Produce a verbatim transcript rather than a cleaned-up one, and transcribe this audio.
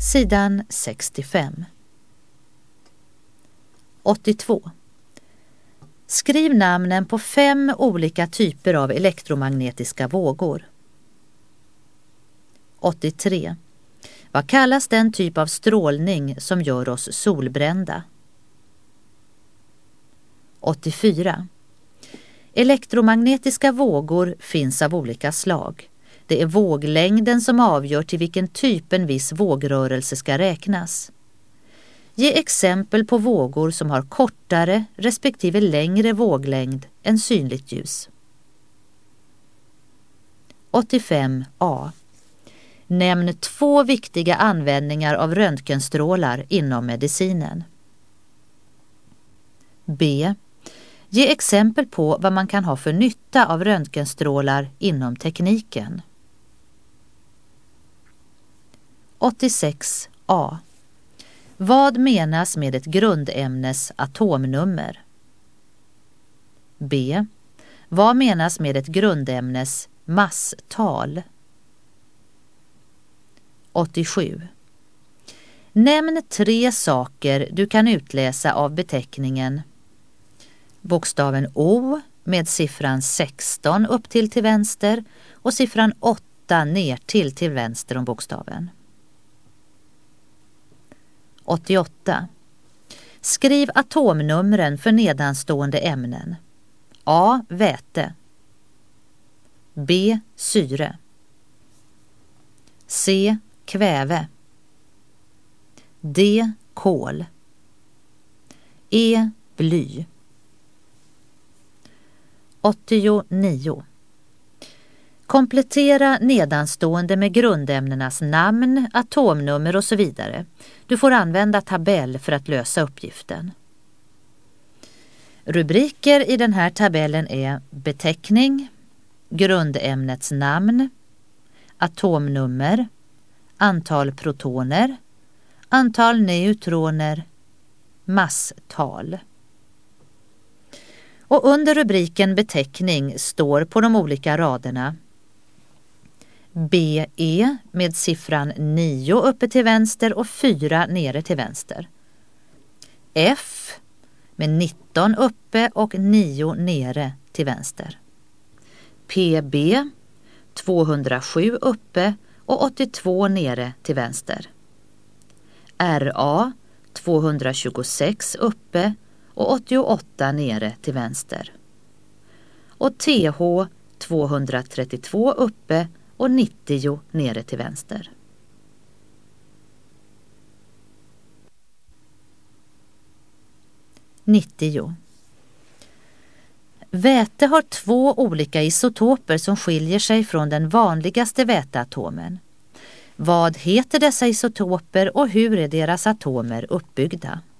Sidan sextiofem. åttiotvå. Skriv namnen på fem olika typer av elektromagnetiska vågor. åttiotre. Vad kallas den typ av strålning som gör oss solbrända? åttiofyra. Elektromagnetiska vågor finns av olika slag. Det är våglängden som avgör till vilken typ en viss vågrörelse ska räknas. Ge exempel på vågor som har kortare respektive längre våglängd än synligt ljus. åttiofem A. Nämn två viktiga användningar av röntgenstrålar inom medicinen. B. Ge exempel på vad man kan ha för nytta av röntgenstrålar inom tekniken. åttiosex A. Vad menas med ett grundämnes atomnummer? B. Vad menas med ett grundämnes masstal? åttiosju. Nämn tre saker du kan utläsa av beteckningen bokstaven O med siffran sexton upp till till vänster och siffran åtta ner till till vänster om bokstaven. åttioåtta. Skriv atomnumren för nedanstående ämnen. A. Väte. B. Syre. C. Kväve. D. Kol. E. Bly. åttionio. Komplettera nedanstående med grundämnenas namn, atomnummer och så vidare. Du får använda tabell för att lösa uppgiften. Rubriker i den här tabellen är beteckning, grundämnets namn, atomnummer, antal protoner, antal neutroner, masstal. Och under rubriken beteckning står på de olika raderna B E med siffran nio uppe till vänster och fyra nere till vänster. F med nitton uppe och nio nere till vänster. P B tvåhundrasju uppe och åttiotvå nere till vänster. R A tvåhundratjugosex uppe och åttioåtta nere till vänster. Och T H tvåhundratrettiotvå uppe och nittio nere till vänster. nittio. Väte har två olika isotoper som skiljer sig från den vanligaste väteatomen. Vad heter dessa isotoper och hur är deras atomer uppbyggda?